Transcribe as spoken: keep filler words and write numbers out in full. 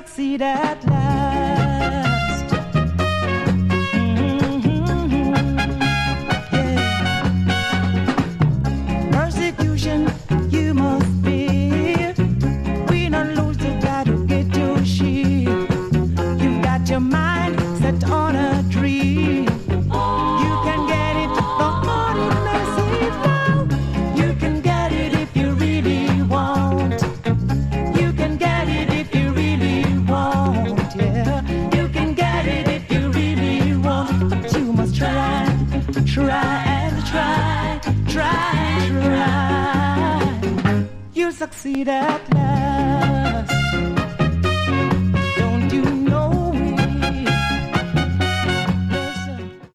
succeed at last. Mm-hmm. Yeah. Persecution you must fear. We don't lose the battle, get your shield. You've got your mind set on a dream. You can get it the morning they see it now. You can get it if you really want. You can get it if you really want, yeah. You can get it if you really want. But you must try, try and try, try, try. You'll succeed at last.